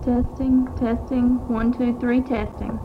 Testing, testing, 1, 2, 3, testing.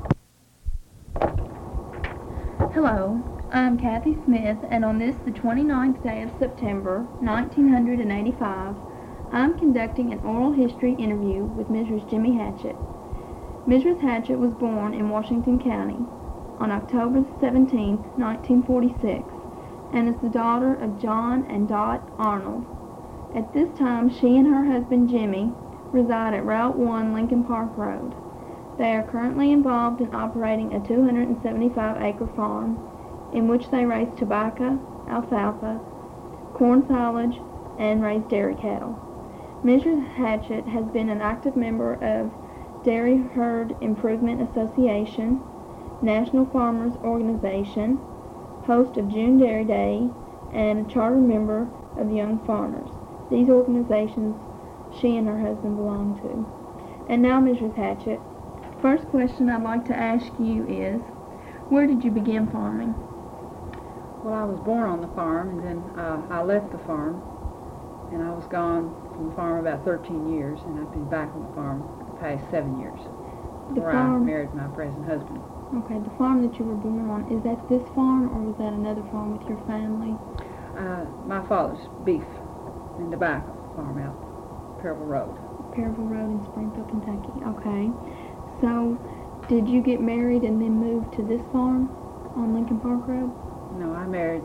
Hello, I'm Kathy Smith, and on this, the 29th day of September, 1985, I'm conducting an oral history interview with Mrs. Jimmy Hatchett. Mrs. Hatchett was born in Washington County on October 17, 1946, and is the daughter of John and Dot Arnold. At this time, she and her husband Jimmy reside at Route 1 Lincoln Park Road. They are currently involved in operating a 275-acre farm in which they raise tobacco, alfalfa, corn silage, and raise dairy cattle. Mrs. Hatchett has been an active member of Dairy Herd Improvement Association, National Farmers Organization, host of June Dairy Day, and a charter member of Young Farmers. These organizations she and her husband belong to. And now, Mrs. Hatchett, first question I'd like to ask you is, where did you begin farming? Well, I was born on the farm, and then I left the farm, and I was gone from the farm about 13 years, and I've been back on the farm the past 7 years, where I married my present husband. Okay, the farm that you were born on, is that this farm, or was that another farm with your family? My father's beef and tobacco farm out Perryville Road. Perryville Road in Springfield, Kentucky. Okay. So, did you get married and then move to this farm on Lincoln Park Road? No, I married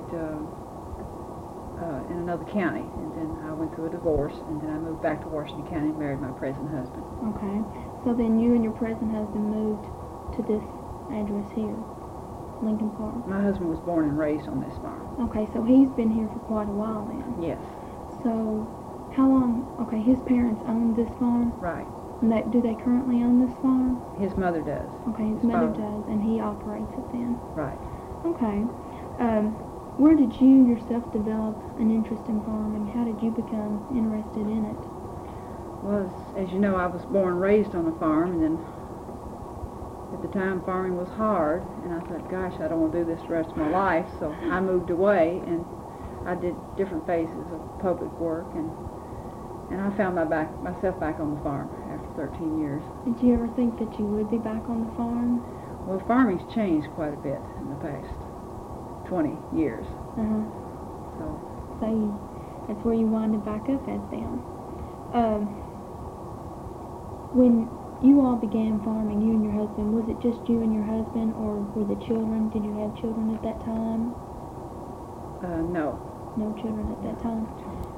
in another county, and then I went through a divorce, and then I moved back to Washington County and married my present husband. Okay. So then you and your present husband moved to this address here, Lincoln Park? My husband was born and raised on this farm. Okay, so he's been here for quite a while then? Yes. So, how long, okay, his parents owned this farm? Right. And do they currently own this farm? His mother does. Okay, his mother does, and he operates it then? Right. Okay. Where did you yourself develop an interest in farming? How did you become interested in it? Well, as you know, I was born and raised on a farm, and then at the time farming was hard, and I thought, gosh, I don't want to do this the rest of my life, so I moved away, and I did different phases of public work, and I found myself back on the farm after 13 years. Did you ever think that you would be back on the farm? Well, farming's changed quite a bit in the past 20 years. So that's where you winded back up at then. When you all began farming, you and your husband, was it just you and your husband, or were the children, did you have children at that time? No. No children at that time.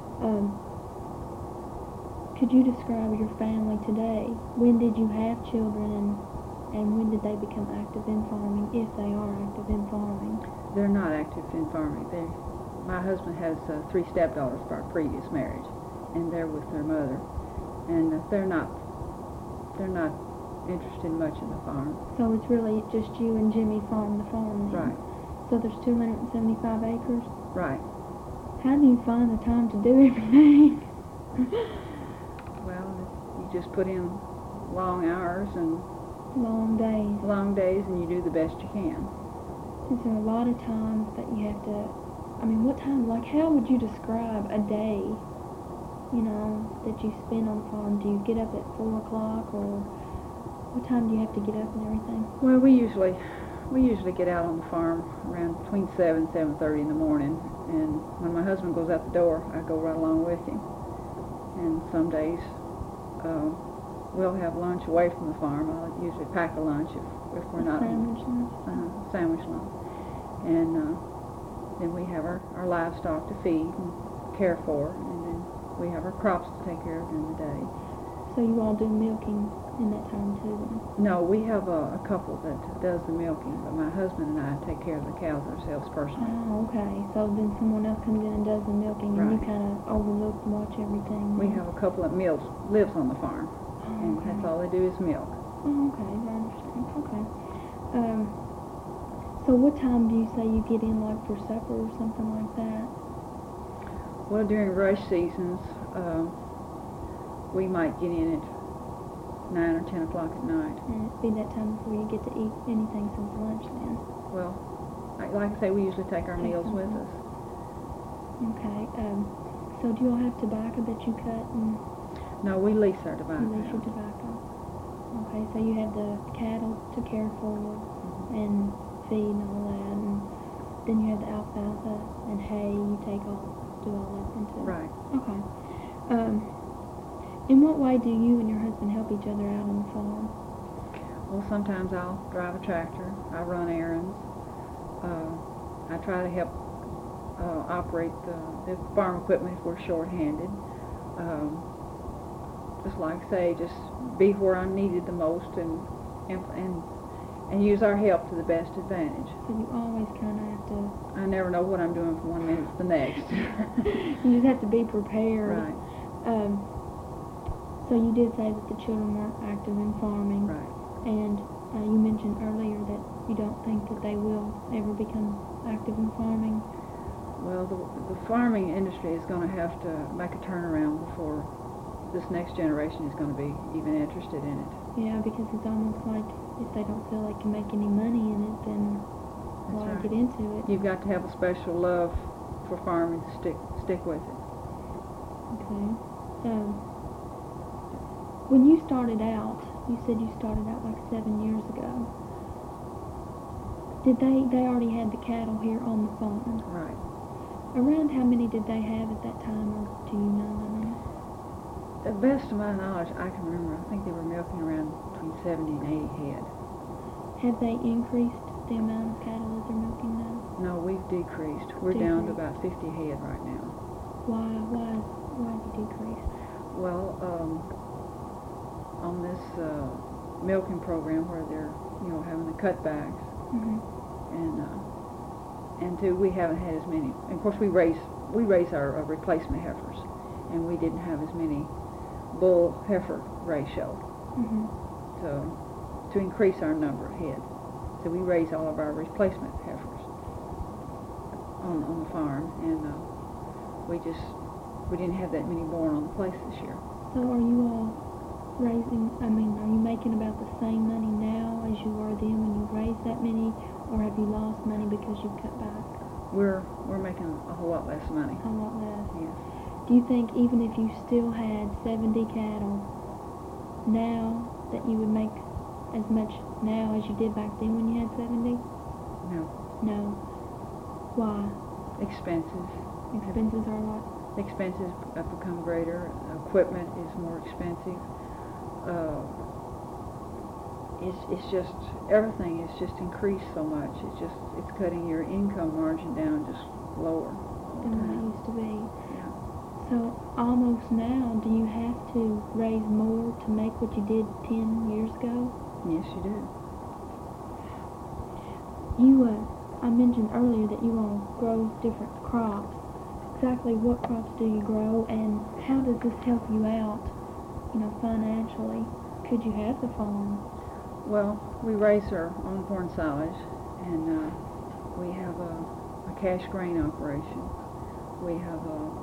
Could you describe your family today? When did you have children, and when did they become active in farming, if they are active in farming? They're not active in farming. My husband has 3 stepdaughters from our previous marriage, and they're with their mother, and they're not interested much in the farm. So it's really just you and Jimmy farm the farm then? Right. So there's 275 acres? Right. How do you find the time to do everything? Well, you just put in long hours and long days, and you do the best you can. Is there a lot of times that you have to, what time, how would you describe a day, that you spend on the farm? Do you get up at 4 o'clock, or what time do you have to get up and everything? Well, we usually get out on the farm around between 7 and 7:30 in the morning, and when my husband goes out the door, I go right along with him. And some days we'll have lunch away from the farm. I'll usually pack a lunch if we're not sandwich lunch. Sandwich lunch, and then we have our livestock to feed and care for, and then we have our crops to take care of during the day. So you all do milking in that time too then? No, we have a couple that does the milking, but my husband and I take care of the cows ourselves personally. Oh, okay. So then someone else comes in and does the milking, and right. you kind of overlook and watch everything. We have a couple that lives on the farm, and okay. that's all they do is milk. Oh, okay, I understand. Okay. So what time do you say you get in, for supper or something like that? Well, during rush seasons, we might get in at 9 or 10 o'clock at night. And it'd be that time before you get to eat anything since lunch then? Well, like I say, we usually take our meals with us. Okay. So do you all have tobacco that you cut? No, we lease our tobacco. You lease your tobacco. Okay, so you have the cattle to care for and feed and all that, and then you have the alfalfa and hay. You do all that into. Right. Okay. In what way do you and your husband help each other out on the farm? Well, sometimes I'll drive a tractor. I run errands. I try to help operate the farm equipment if we're short-handed. Just like I say, just be where I'm needed the most and use our help to the best advantage. So you always kind of have to... I never know what I'm doing from one minute to the next. You just have to be prepared. Right. So you did say that the children weren't active in farming. Right. And you mentioned earlier that you don't think that they will ever become active in farming. Well, the farming industry is going to have to make a turnaround before this next generation is going to be even interested in it. Yeah, because it's almost like if they don't feel they can make any money in it, then why get into it? You've got to have a special love for farming to stick with it. Okay. When you started out, you said you started out like 7 years ago. Did they already had the cattle here on the farm? Right. Around how many did they have at that time, or do you know? To the best of my knowledge, I can remember, I think they were milking around between 70 and 80 head. Have they increased the amount of cattle that they're milking now? No, we've decreased. We're down to about 50 head right now. Why have you decreased? Well, on this milking program where they're, having the cutbacks, and two, we haven't had as many. And of course, we raise our replacement heifers, and we didn't have as many bull heifer ratio to increase our number of head. So we raise all of our replacement heifers on the farm, and we didn't have that many born on the place this year. So are you all are you making about the same money now as you were then when you raised that many, or have you lost money because you've cut back? We're making a whole lot less money. A lot less. Yes. Do you think even if you still had 70 cattle now that you would make as much now as you did back then when you had 70? No. No. Why? Expenses. Expenses are what? Expenses have become greater. Equipment is more expensive. It's just everything is just increased so much. It's cutting your income margin down just lower Than what it used to be. Yeah. So almost now, do you have to raise more to make what you did 10 years ago? Yes, you do. I mentioned earlier that you all grow different crops. Exactly what crops do you grow, and how does this help you out, financially? Could you have the farm? Well, we raise our own corn silage, and we have a cash grain operation. We have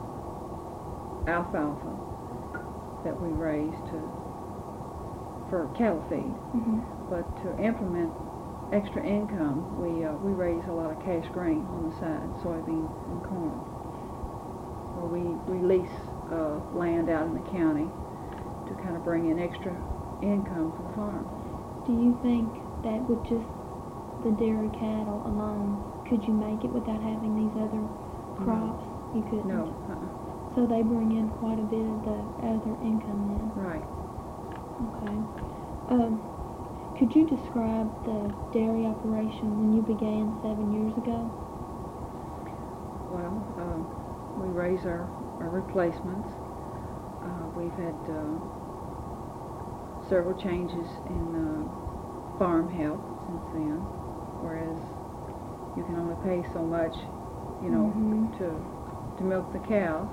alfalfa that we raise for cattle feed. But to implement extra income, we raise a lot of cash grain on the side, soybean and corn. Or we lease land out in the county to kind of bring in extra income for the farm. Do you think that with just the dairy cattle alone, could you make it without having these other crops? You couldn't? No. So they bring in quite a bit of the other income then? Right. Okay. Could you describe the dairy operation when you began 7 years ago? Well, we raise our replacements. We've had several changes in farm help since then, whereas you can only pay so much, to milk the cows.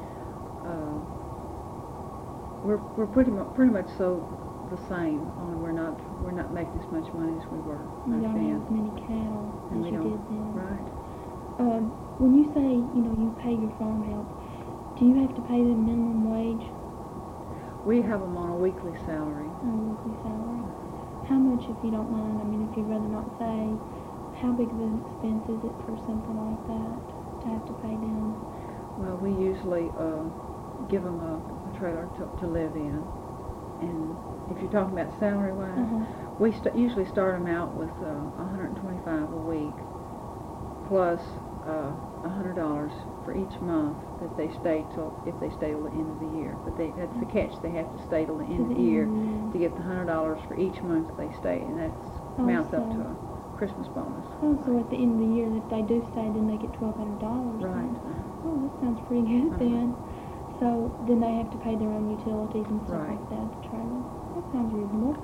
We're pretty much so the same, only we're not making as much money as we were You back don't then. have as many cattle And as we you don't. did then. Right. When you say, you pay your farm help, do you have to pay them minimum wage We have them on a weekly salary. on a weekly salary? How much, if you don't mind, if you'd rather not say, how big of an expense is it for something like that to have to pay them? Well, we usually give them a trailer to live in. And if you're talking about salary-wise, Uh-huh. we usually start them out with $125 a week, plus $100 for each month that they stay if they stay till the end of the year. But that's the catch; they have to stay till the end of the year to get the $100 for each month they stay, and that amounts up to a Christmas bonus. Oh, so at the end of the year, if they do stay, then they get $1,200. Right. Oh, that sounds pretty good then. So then they have to pay their own utilities and stuff Right. like that at the trailer. That sounds reasonable.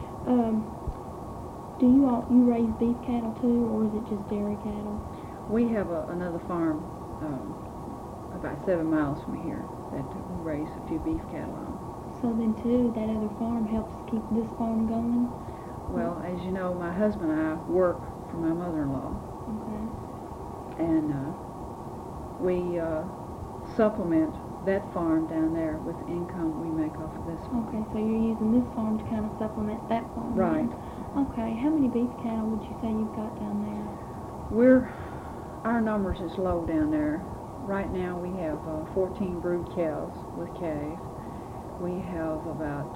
Do you raise beef cattle too, or is it just dairy cattle? We have another farm about 7 miles from here that we raise a few beef cattle on. So then too, that other farm helps keep this farm going? Well, as you know, my husband and I work for my mother-in-law, Okay. and we supplement that farm down there with the income we make off of this farm. Okay, so you're using this farm to kind of supplement that farm. Right. then. Okay, how many beef cattle would you say you've got down there? Our numbers is low down there. Right now we have 14 brood cows with calves. We have about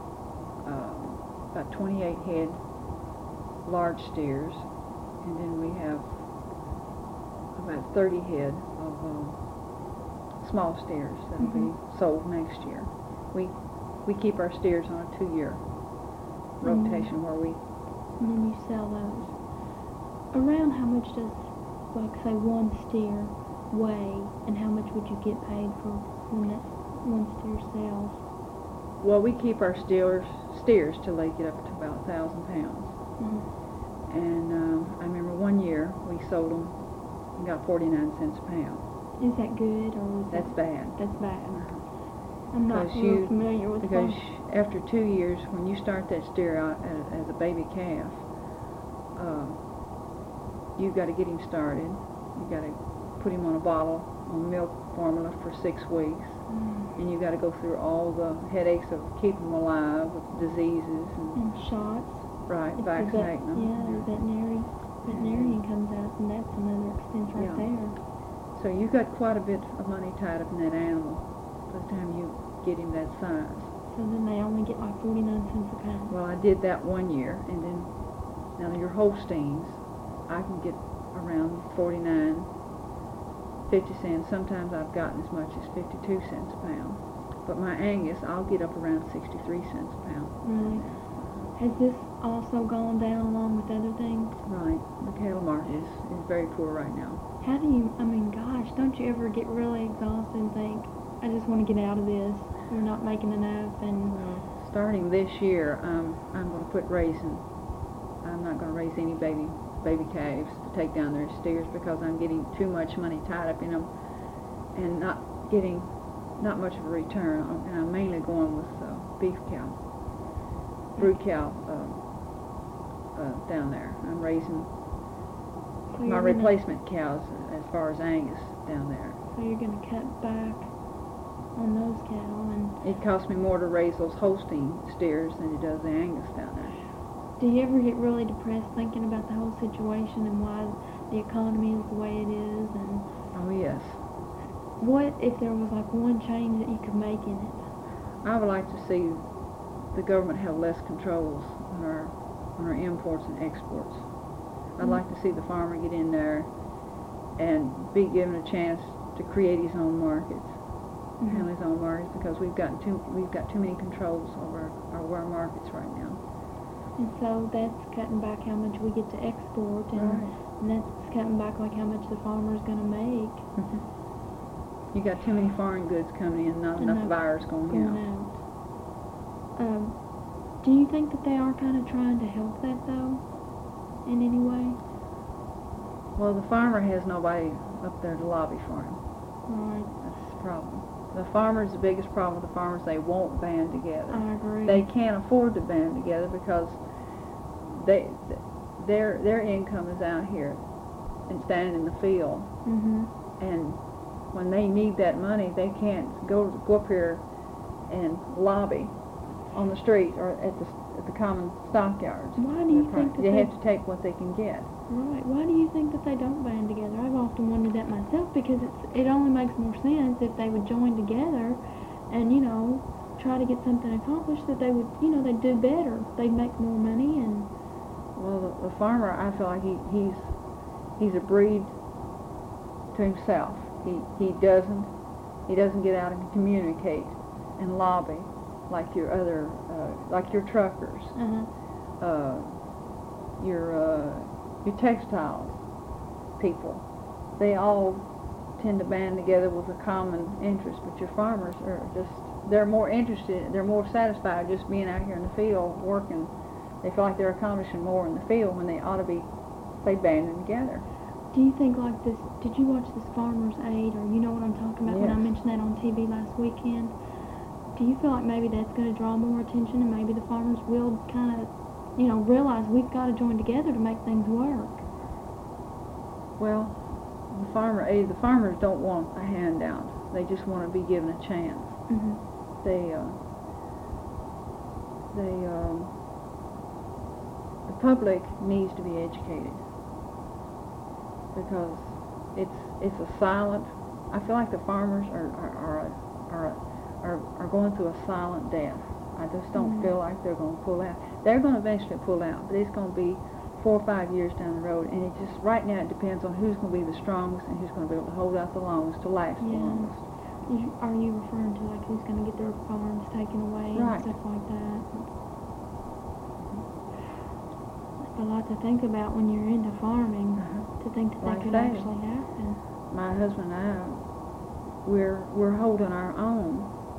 28 head large steers, and then we have about 30 head of small steers that'll be sold next year. We keep our steers on a 2-year rotation where we And then you sell those. Around how much does, like, say, one steer weigh, and how much would you get paid for when that one steer sells? Well, we keep our steers till they get up to about 1,000 pounds. Mhm. And I remember one year we sold them and got 49 cents a pound. Is that good, or is That's bad. That's bad. I'm not Because real familiar with Because farm. after 2 years, when you start that steer out as a baby calf, you've got to get him started. You've got to put him on a bottle on milk formula for 6 weeks. And you got to go through all the headaches of keeping them alive with diseases And shots. right, If the vaccinating them. Yeah, the veterinarian comes out, and that's another expense right Yeah. there. So you got quite a bit of money tied up in that animal by the time you get him that size. So then they only get like 49 cents a pound. Well, I did that one year, and then now your Holsteins, I can get around 49, 50 cents. Sometimes I've gotten as much as 52 cents a pound. But my Angus, I'll get up around 63 cents a pound. Really? Has this also gone down along with other things? Right. The cattle market is very poor right now. How do you, I mean, gosh, don't you ever get really exhausted and think, I just want to get out of this, we're not making enough, and... Well, starting this year, I'm going to quit raising. I'm not going to raise any baby calves to take down their steers because I'm getting too much money tied up in them and not getting not much of a return. And I'm mainly going with beef cow, brood cow down there. I'm raising So my you're replacement cows as far as Angus down there. So you're going to cut back on those cattle, and It costs me more to raise those Holstein steers than it does the Angus down there. do you ever get really depressed thinking about the whole situation and why the economy is the way it is, and Oh yes. what if there was like one change that you could make in it? I would like to see the government have less controls on our imports and exports. I'd like to see the farmer get in there and be given a chance to create his own markets, handle his own markets, because we've got too many controls over our markets right now. And so that's cutting back how much we get to export, and that's cutting back like how much the farmer's going to make. You got too many foreign goods coming in, not enough buyers going out. Do you think that they are kind of trying to help that, though, in any way? Well, the farmer has nobody up there to lobby for him. Right. That's the problem. The farmer's the biggest problem with the farmers. They won't band together. I agree. They can't afford to band together because their income is out here and standing in the field. And when they need that money, they can't go up here and lobby on the street or at the common stockyards. Why do you think that they have to take what they can get? Right. Why do you think that they don't band together? I've often wondered that myself, because it only makes more sense if they would join together and, try to get something accomplished, that they would, they'd do better. They'd make more money and... Well, the farmer, I feel like he's a breed to himself. He doesn't get out and communicate and lobby like your other, like your truckers, your textiles people. They all tend to band together with a common interest, but your farmers are they're more interested, they're more satisfied just being out here in the field working. They feel like they're accomplishing more in the field when they ought to be, say, banding together. Do you think like this, did you watch this Farmer's Aid, or you know what I'm talking about? Yes. When I mentioned that on TV last weekend? Do you feel like maybe that's going to draw more attention, and maybe the farmers will kind of, realize we've got to join together to make things work? Well, the farmers don't want a handout. They just want to be given a chance. Mm-hmm. The public needs to be educated because it's a silent. I feel like the farmers are going through a silent death. I just don't feel like they're going to pull out. They're going to eventually pull out, but it's going to be 4 or 5 years down the road, and it just right now it depends on who's going to be the strongest and who's going to be able to hold out the longest to last the longest. Are you referring to like who's going to get their farms taken away Right. and stuff like that? It's a lot to think about when you're into farming, to think that Like could that. actually happen. My husband and I, we're holding our own,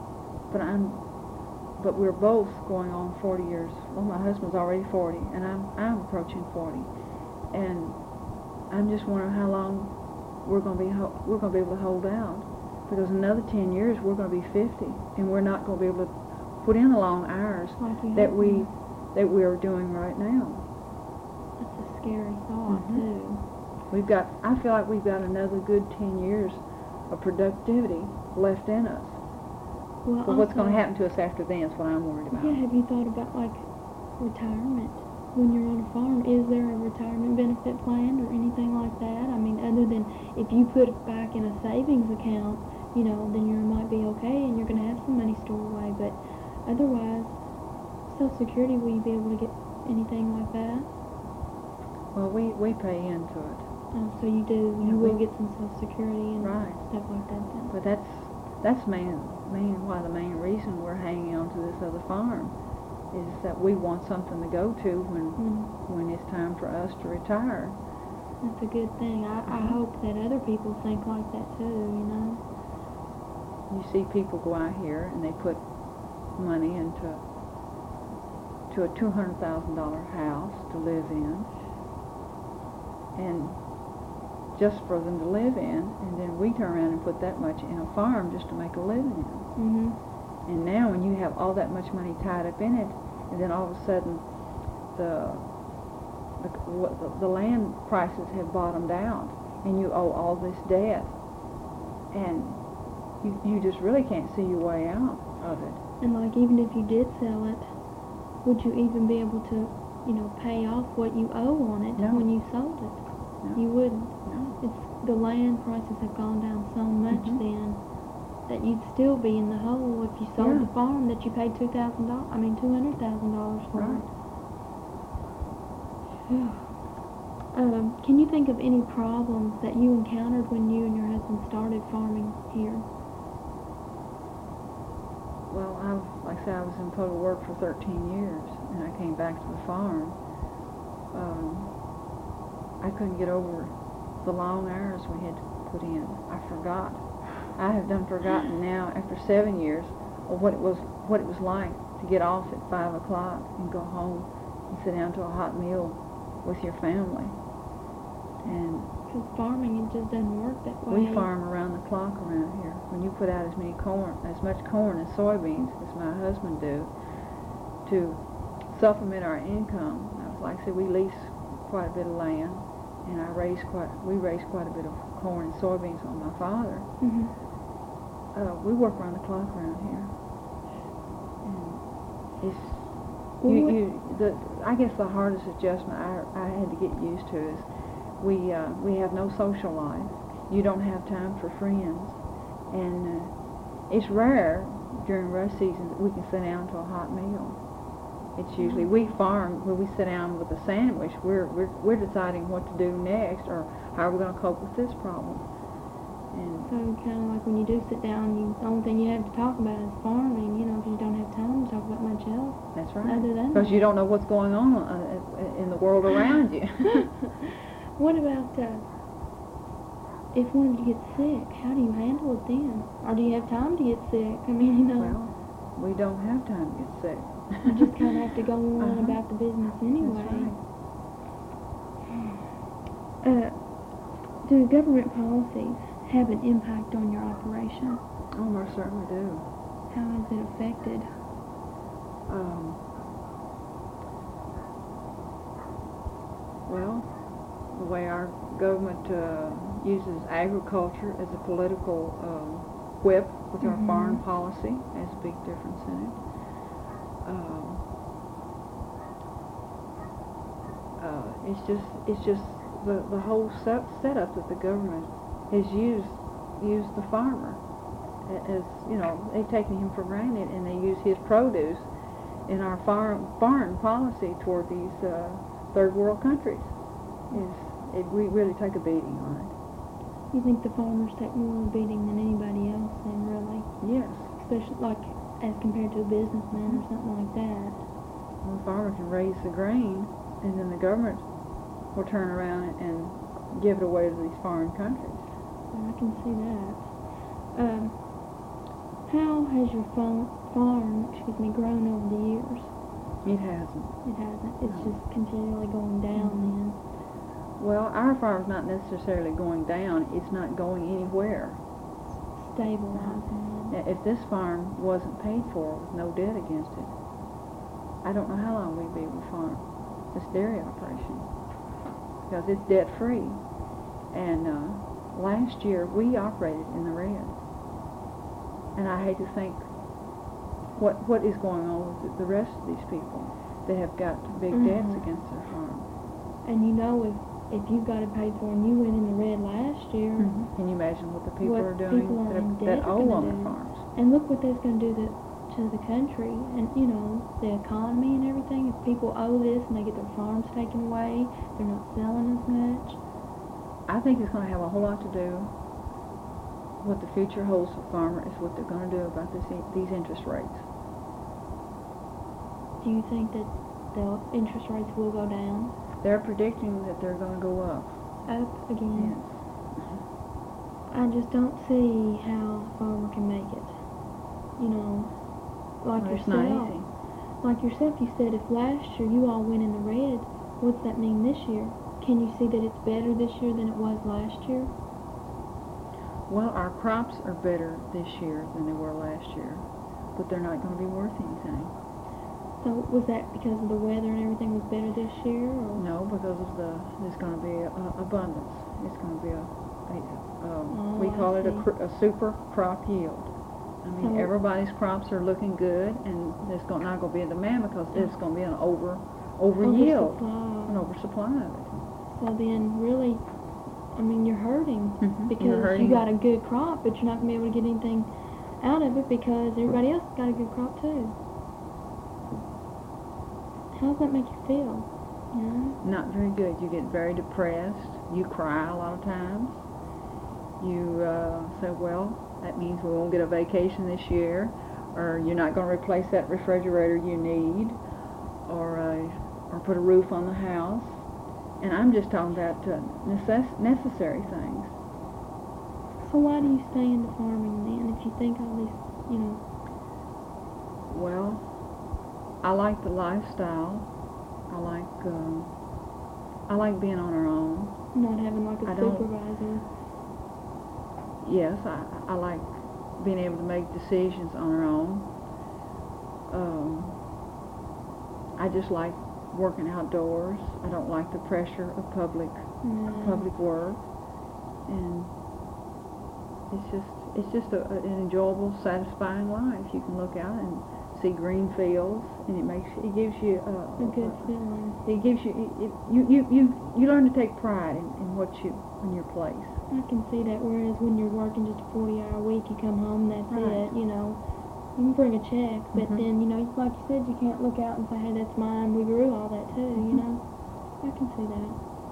but we're both going on 40 years. Well, my husband's already 40, and I'm approaching 40, and I'm just wondering how long we're going to be able to hold out. Because another 10 years we're going to be 50, and we're not going to be able to put in the long hours that we are doing right now. That's a scary thought too. I feel like we've got another good 10 years of productivity left in us. Well, But what's going to also, happen to us after then is what I'm worried about. Yeah, have you thought about like retirement when you're on a farm? Is there a retirement benefit plan or anything like that? I mean, other than if you put it back in a savings account, then you might be okay and you're going to have some money stored away. But otherwise, Social Security, will you be able to get anything like that? Well, we pay into it. Oh, so you do. Yeah, You will we- get some Social Security and Right. stuff like that then. But that's the main reason we're hanging on to this other farm is that we want something to go to when it's time for us to retire. That's a good thing. I hope that other people think like that too, You see people go out here and they put money into a $200,000 house to live in, and just for them to live in, and then we turn around and put that much in a farm just to make a living in. And now when you have all that much money tied up in it, and then all of a sudden the land prices have bottomed out, and you owe all this debt, and you just really can't see your way out of it. And like even if you did sell it, would you even be able to, pay off what you owe on it No. when you sold it? No. You wouldn't. No. The land prices have gone down so much then that you'd still be in the hole if you sold Yeah. the farm that you paid $200,000 for. Right. Can you think of any problems that you encountered when you and your husband started farming here? Well, like I said, I was in total work for 13 years, and I came back to the farm. I couldn't get over the long hours we had to put in. I forgot. I have forgotten now, after 7 years, of what it was like to get off at 5 o'clock and go home and sit down to a hot meal with your family. And Because farming, it just doesn't work that way. we farm around the clock around here. When you put out as much corn and soybeans as my husband do to supplement our income. Like I said, we lease quite a bit of land, and we raise quite a bit of corn and soybeans on my father. We work around the clock around here, and I guess the hardest adjustment I had to get used to is we have no social life. You don't have time for friends, and it's rare during rush season, we can sit down to a hot meal. It's usually, we farm, when we sit down with a sandwich, we're deciding what to do next, or how we're going to cope with this problem. And So kind of like when you do sit down, the only thing you have to talk about is farming, you know, because you don't have time to talk about much else. that's right. Other than Because you don't know what's going on in the world around you. What about if one of you gets sick? How do you handle it then? Or do you have time to get sick? I mean, you know, Well, we don't have time to get sick. you just kind of have to go on Uh-huh. about the business anyway. That's right. Do government policies have an impact on your operation? Oh, most certainly do. How has it affected? Well, the way our government uses agriculture as a political whip with our Mhm. foreign policy has a big difference in it. It's just the whole setup that the government has used the farmer as, you know, they've taken him for granted, and they use his produce in our foreign policy toward these third world countries. We really take a beating on it. You think the farmers take more of a beating than anybody else then, really? Yes. Especially like as compared to a businessman or something like that. Well, the farmer can raise the grain, and then the government will turn around and give it away to these foreign countries. Well, I can see that. How has your farm grown over the years? It hasn't. It hasn't. It's No. just continually going down then. Well, our farm's not necessarily going down. It's not going anywhere. Stabilizing. Now, if this farm wasn't paid for with no debt against it, I don't know how long we'd be able to farm this dairy operation, because it's debt-free. And last year we operated in the red, and I hate to think what is going on with the rest of these people that have got big debts Mhm. against their farm. And you know, if you got it paid for and you went in the red last year, Can you imagine what the people What are doing people are in that debt are owe gonna on their do. farms? and look what that's going to do to the country and, you know, the economy and everything. If people owe this and they get their farms taken away, they're not selling as much. I think it's going to have a whole lot to do. What the future holds for farmer is what they're going to do about these interest rates. Do you think that the interest rates will go down? They're predicting that they're going to go up. Up again? Yes. I just don't see how a farmer can make it. You know, like Well, it's yourself. not easy. Like yourself, you said if last year you all went in the red, what's that mean this year? Can you see that it's better this year than it was last year? Well, our crops are better this year than they were last year, but they're not going to be worth anything. So was that because of the weather and everything was better this year? Or? No, because of there's going to be abundance. It's going to be we I call it see. a super crop yield. I mean, So- everybody's crops are looking good, and there's not going to be a demand because there's going to be an over yield, an Oversupply. oversupply of it. So then really, I mean, you're hurting Mhm. because You're hurting. you got a good crop, but you're not going to be able to get anything out of it because everybody else got a good crop too. How does that make you feel? You know? Not very good. You get very depressed. You cry a lot of times. You say, well, that means we won't get a vacation this year, or you're not going to replace that refrigerator you need, or put a roof on the house. And I'm just talking about necessary things. So why do you stay into farming then if you think all these, you know? Well, I like the lifestyle. I like being on our own. Not having like a I don't- supervisor? Yes, I like being able to make decisions on our own. I just like working outdoors. I don't like the pressure of public work, and it's just an enjoyable, satisfying life. You can look out and see green fields, and it gives you A good feeling. It gives you learn to take pride in your place. I can see that, whereas when you're working just a 40-hour week, you come home and that's Right. it, you know. You can bring a check, but Mhm. then, you know, like you said, you can't look out and say, hey, that's mine, we grew all that too, you Mhm. know? I can see that.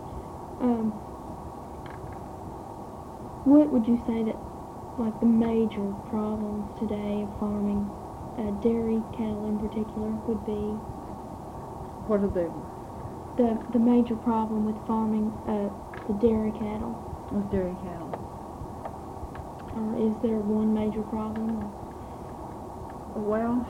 What would you say that, like, the major problems today of farming, dairy cattle in particular, would be? What are The major problem with farming the dairy cattle, with dairy cattle? or is there one major problem? Well,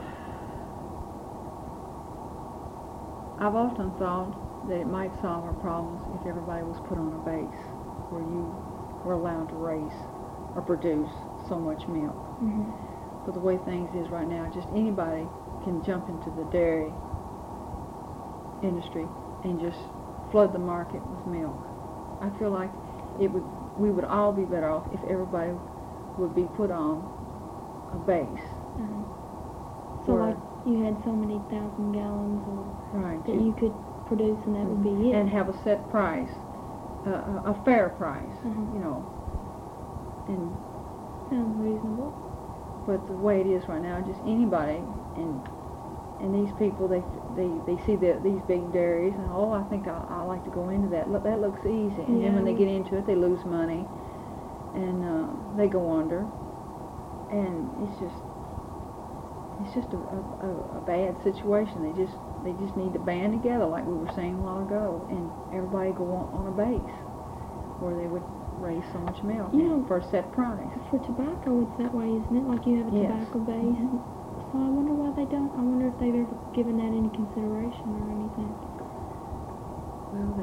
I've often thought that it might solve our problems if everybody was put on a base where you were allowed to raise or produce so much milk. Mm-hmm. But the way things is right now, just anybody can jump into the dairy industry and just flood the market with milk. I feel like we would all be better off if everybody would be put on a base. So where- like you had so many thousand gallons right, that you could produce and that would be it. and have a set price, a fair price, Mhm. you know. And Sounds reasonable. but the way it is right now, just anybody, and these people, they see these big dairies, and oh, I think I like to go into that. Look, that looks easy. And then when they get into it, they lose money, and they go under, and it's just a bad situation. They just need to band together, like we were saying a while ago, and everybody go on a base where they would raise so much milk for a set price. For tobacco, it's that way, isn't it? Like you have a Yes. tobacco base. Mhm. So I wonder why they don't. I wonder if they've ever given that any consideration or anything. Well,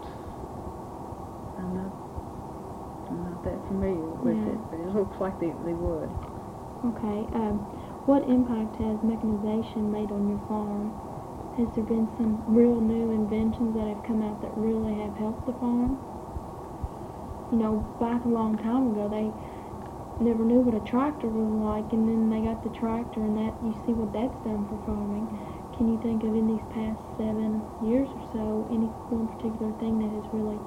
I'm not that familiar with it, but it looks like they would. Okay. What impact has mechanization made on your farm? Has there been some real new inventions that have come out that really have helped the farm? You know, back a long time ago, they never knew what a tractor was like, and then they got the tractor, and that you see what that's done for farming. Can you think of in these past 7 years or so any one particular thing that has really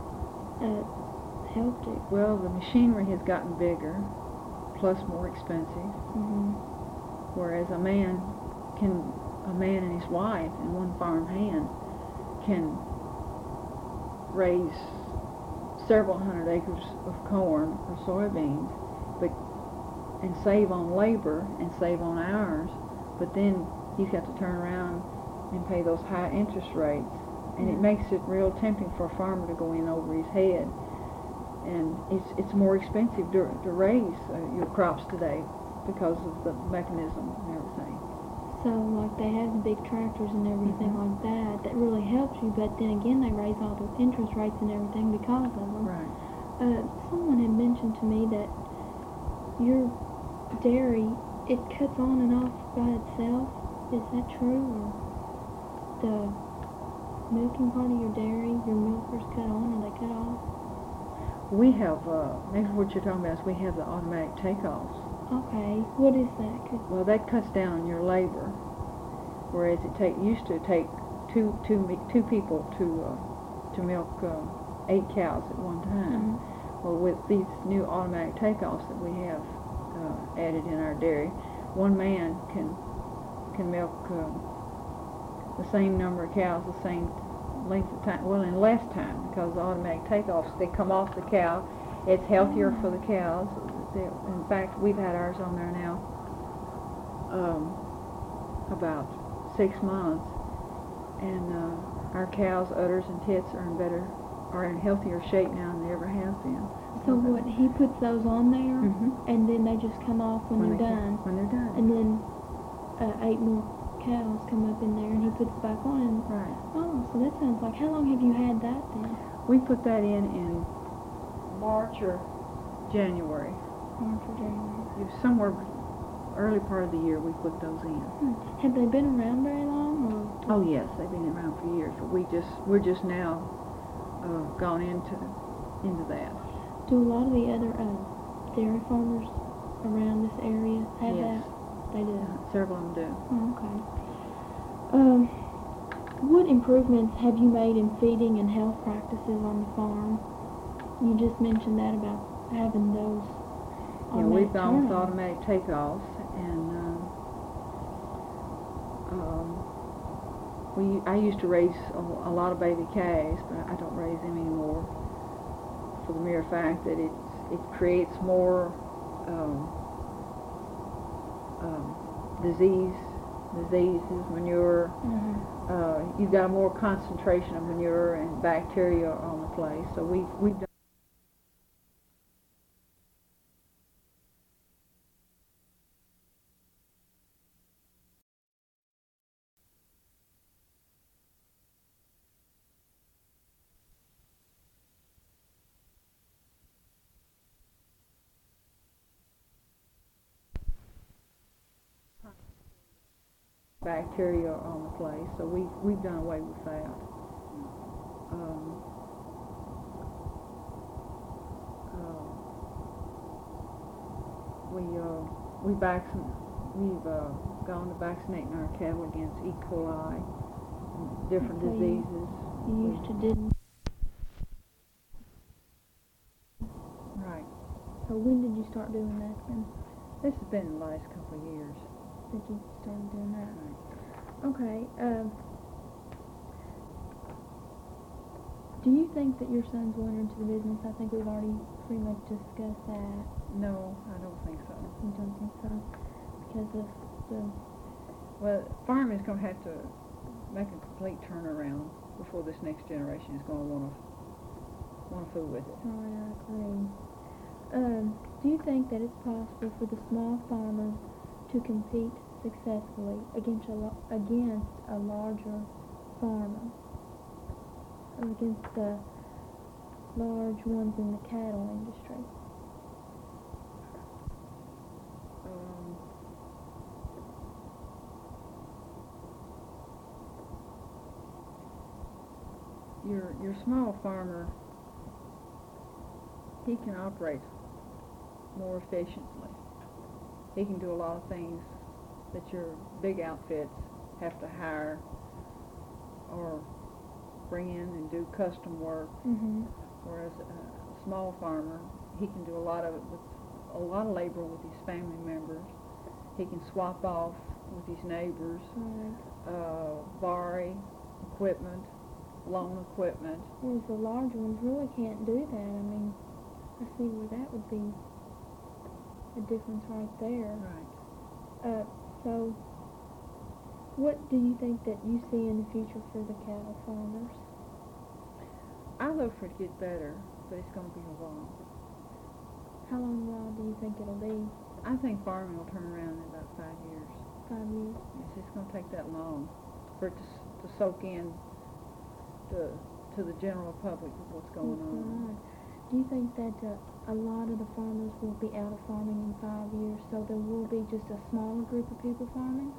helped it? Well, the machinery has gotten bigger, plus more expensive. Mm-hmm. Whereas a man and his wife in one farm hand can raise several hundred acres of corn or soybeans, and save on labor and save on hours, but then he's got to turn around and pay those high interest rates, and it makes it real tempting for a farmer to go in over his head, and it's more expensive to raise your crops today because of the mechanism and everything. So, like, they have the big tractors and everything like that. That really helps you, but then again, they raise all the interest rates and everything because of them. Right. Someone had mentioned to me that your dairy, it cuts on and off by itself. Is that true? Or the milking part of your dairy, your milkers cut on or they cut off? We have, maybe what you're talking about is we have the automatic takeoffs. Okay, what is that? Well, that cuts down on your labor, whereas it used to take two people to milk 8 cows at one time. Mm-hmm. Well, with these new automatic takeoffs that we have added in our dairy, one man can milk the same number of cows the same length of time, well, in less time, because the automatic takeoffs, they come off the cow. It's healthier for the cows. In fact, we've had ours on there now about 6 months, and our cows' udders and tits are in healthier shape now than they ever have been. So what, he puts those on there, and then they just come off when they're done? When they're done. And then 8 more cows come up in there, and he puts it back on. And, right. Oh, so that sounds like, how long have you had that then? We put that in March or January. March or January. It was somewhere early part of the year we put those in. Have they been around very long? Or? Oh yes, they've been around for years, but we're just now gone into that. Do a lot of the other dairy farmers around this area have Yes. that? They do. Several of them do. Oh, okay. What improvements have you made in feeding and health practices on the farm? You just mentioned that about having those You know, we've automatic gone with turnoff. automatic takeoffs, and I used to raise a lot of baby calves, but I don't raise them anymore for the mere fact that it creates more diseases, manure. You've got more concentration of manure and bacteria on the place. So we've done bacteria on the place. So we've done away with that. We've gone to vaccinating our cattle against E. coli, and different Okay. diseases. You used to didn't. Right. So when did you start doing that then? This has been the last couple of years. That you started doing that? Right. Okay. Do you think that your sons will enter into the business? I think we've already pretty much discussed that. No, I don't think so. You don't think so? Because of the... Well, farming is going to have to make a complete turnaround before this next generation is going to want to fool with it. Right, I agree. Do you think that it's possible for the small farmers to compete successfully against a larger farmer? Or against the large ones in the cattle industry? Your small farmer, he can operate more efficiently. He can do a lot of things that your big outfits have to hire or bring in and do custom work. Whereas a small farmer, he can do a lot of it with a lot of labor with his family members. He can swap off with his neighbors, borrow equipment, loan equipment. Whereas the large ones really can't do that. I mean, I see where that would be a difference right there. Right. So, what do you think that you see in the future for the cattle farmers? I look for it to get better, but it's going to be a while. How long a while do you think it'll be? I think farming will turn around in about 5 years. 5 years? It's going to take that long for it to soak in to the general public of what's going on. Do you think that a lot of the farmers will be out of farming in 5 years, so there will be just a smaller group of people farming?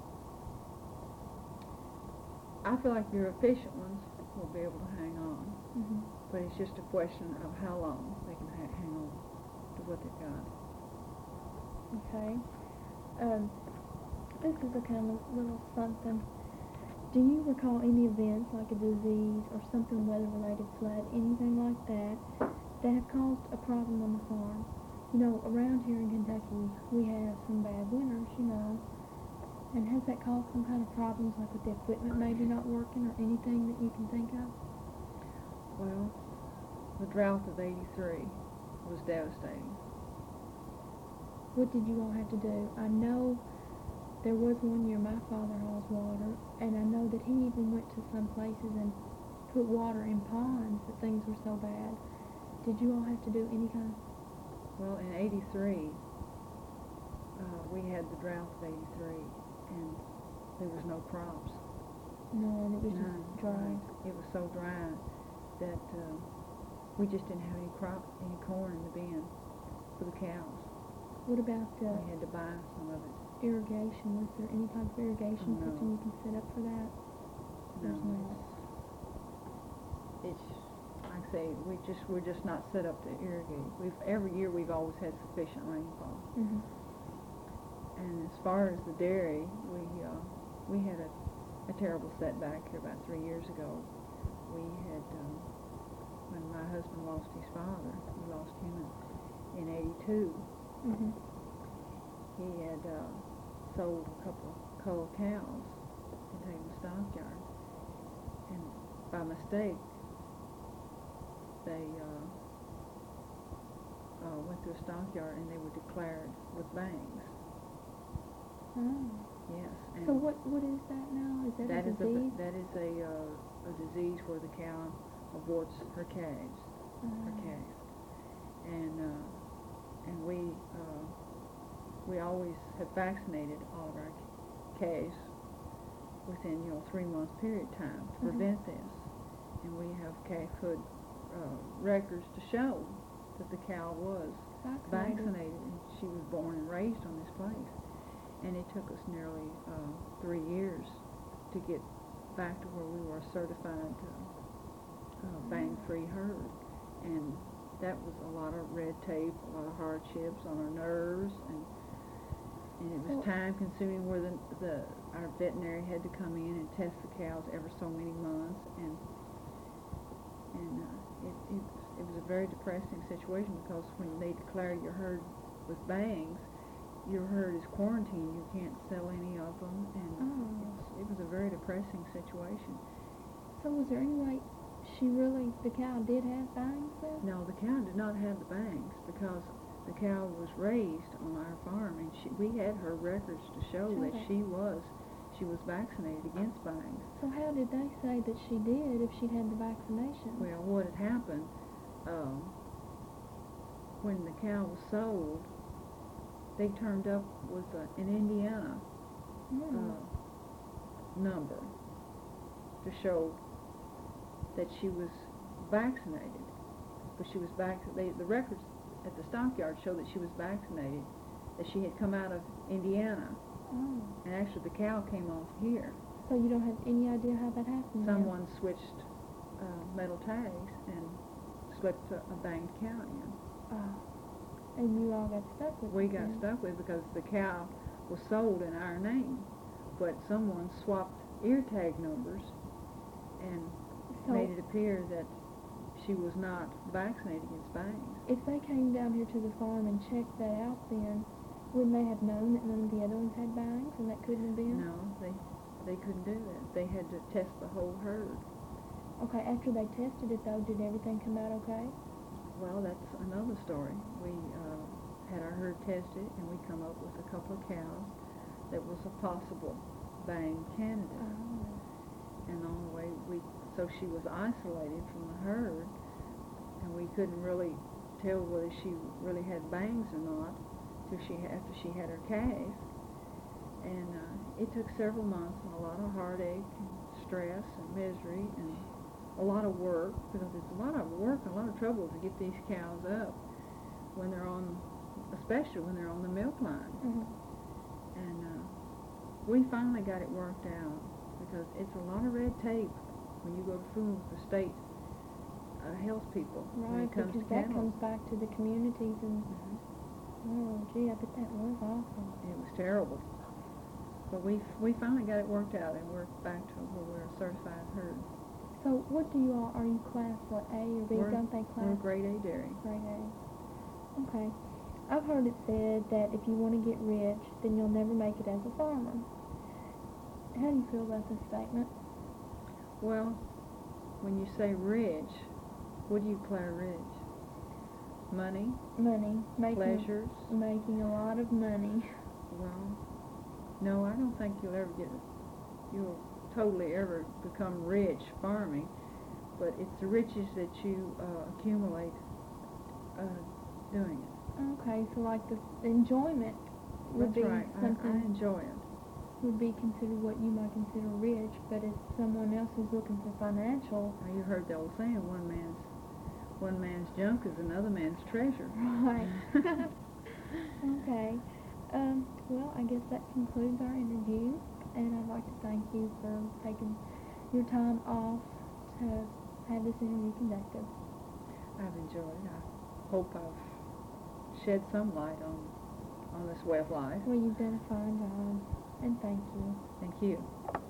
I feel like your efficient ones will be able to hang on, but it's just a question of how long they can hang on to what they've got. Okay. This is a kind of little something. Do you recall any events like a disease or something weather-related, flood, anything like that, that have caused a problem on the farm? You know, around here in Kentucky, we have some bad winters, you know, and has that caused some kind of problems, like with the equipment maybe not working or anything that you can think of? Well, the drought of '83 was devastating. What did you all have to do? I know there was one year my father hauls water, and I know that he even went to some places and put water in ponds that things were so bad. Did you all have to do any kind of... Well, in '83, we had the drought of '83, and there was no crops. No, and it was just dry. It was so dry that we just didn't have any corn in the bin for the cows. What about we had to buy some of it. Irrigation? Was there any type of irrigation system you can set up for that? No. It's like I say, we're just not set up to irrigate. Every year we've always had sufficient rainfall. And as far as the dairy, we had a terrible setback here about 3 years ago. We had when my husband lost his father, we lost him in '82. Mhm. He had sold a couple of cull cows to take to the stockyard, and by mistake, they went to a stockyard and they were declared with bangs. Oh. Yes. And So what is that now? Is that a disease? that is a disease where the cow aborts her calves, and we always have vaccinated all of our calves within 3-month period of time to prevent this, and we have calf hood records to show that the cow was vaccinated, and she was born and raised on this place. And it took us nearly 3 years to get back to where we were a certified bang-free herd. And that was a lot of red tape, a lot of hardships on our nerves, and it was time-consuming where our veterinary had to come in and test the cows every so many months, and it was a very depressing situation, because when they declare your herd with bangs, your herd is quarantined. You can't sell any of them, and it was a very depressing situation. So was there any way the cow did have bangs then? No, the cow did not have the bangs, because the cow was raised on our farm, and we had her records to show that she was vaccinated against bangs. So how did they say that she did if she'd had the vaccination? Well, what had happened, when the cow was sold, they turned up with an Indiana number to show that she was vaccinated. But she was the records at the stockyard showed that she was vaccinated, that she had come out of Indiana. Oh. And actually the cow came off here. So you don't have any idea how that happened? Someone switched metal tags and slipped a banged cow in. Oh. And you all got stuck with it? We got stuck with it because the cow was sold in our name, but someone swapped ear tag numbers and made it appear that she was not vaccinated against bangs. If they came down here to the farm and checked that out, then wouldn't they have known that none of the other ones had bangs, and that couldn't have been? No, they couldn't do that. They had to test the whole herd. Okay, after they tested it, though, did everything come out okay? Well, that's another story. We had our herd tested, and we come up with a couple of cows that was a possible bang candidate. Oh. And on the way, so she was isolated from the herd, and we couldn't really tell whether she really had bangs or not after she had her calf. And it took several months and a lot of heartache and stress and misery and a lot of work, because it's a lot of work and a lot of trouble to get these cows up when they're especially when they're on the milk line. Mm-hmm. And we finally got it worked out, because it's a lot of red tape when you go to fool with the state health people. Right, because that comes back to the communities and... Oh, gee, I bet that was awful. It was terrible. But we finally got it worked out, and we're back to where we're a certified herd. So what do you all, are you class, what, A or B? Don't they class? We're grade A dairy. Grade A. Okay. I've heard it said that if you want to get rich, then you'll never make it as a farmer. How do you feel about this statement? Well, when you say rich, what do you declare rich? Money? Money. Pleasures? Making a lot of money. Well, no, I don't think you'll totally ever become rich farming, but it's the riches that you accumulate doing it. Okay, so like the enjoyment would be right. something... I enjoy it. Would be considered what you might consider rich, but if someone else is looking for financial... Well, you heard the old saying, one man's junk is another man's treasure. Right. Okay. Well, I guess that concludes our interview, and I'd like to thank you for taking your time off to have this interview conducted. I've enjoyed it. I hope I've shed some light on this way of life. Well, you've done a fine job, and thank you. Thank you.